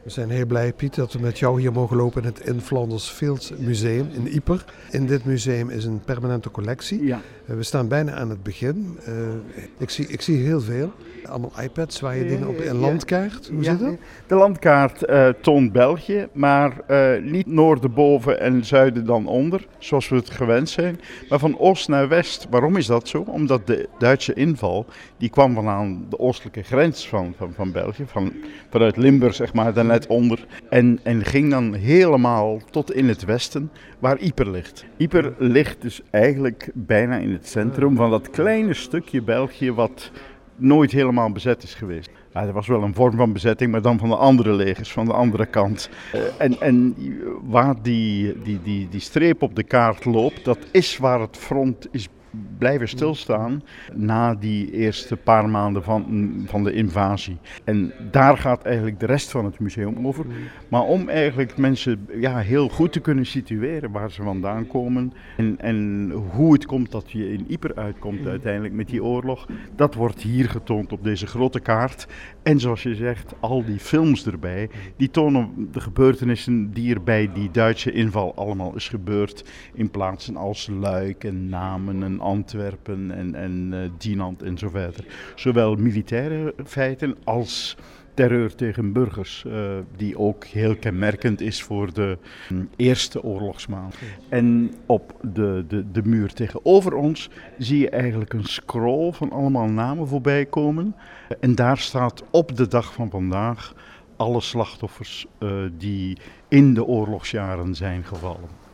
We zijn heel blij, Piet, dat we met jou hier mogen lopen in het In Flanders Fields Museum in Ieper. In dit museum is een permanente collectie. Ja. We staan bijna aan het begin. Ik zie heel veel. Allemaal iPads waar je dingen op... Een landkaart, hoe zit dat? De landkaart toont België, maar niet noorden boven en zuiden dan onder, zoals we het gewend zijn. Maar van oost naar west. Waarom is dat zo? Omdat de Duitse inval, die kwam van aan de oostelijke grens van België, vanuit Limburg zeg maar, daar net onder. En ging dan helemaal tot in het westen, waar Ieper ligt. Ieper ligt dus eigenlijk bijna in het centrum van dat kleine stukje België wat nooit helemaal bezet is geweest. Ja, er was wel een vorm van bezetting, maar dan van de andere legers, van de andere kant. En waar die streep op de kaart loopt, dat is waar het front is blijven stilstaan na die eerste paar maanden van de invasie. En daar gaat eigenlijk de rest van het museum over. Maar om eigenlijk mensen heel goed te kunnen situeren waar ze vandaan komen en hoe het komt dat je in Ieper uitkomt uiteindelijk met die oorlog, dat wordt hier getoond op deze grote kaart. En zoals je zegt, al die films erbij, die tonen de gebeurtenissen die er bij die Duitse inval allemaal is gebeurd in plaatsen als Luik en Namen en Antwerpen en Dinant en zo verder. Zowel militaire feiten als terreur tegen burgers, die ook heel kenmerkend is voor de eerste oorlogsmaand. En op de muur tegenover ons zie je eigenlijk een scroll van allemaal namen voorbij komen. En daar staat op de dag van vandaag alle slachtoffers die in de oorlogsjaren zijn gevallen.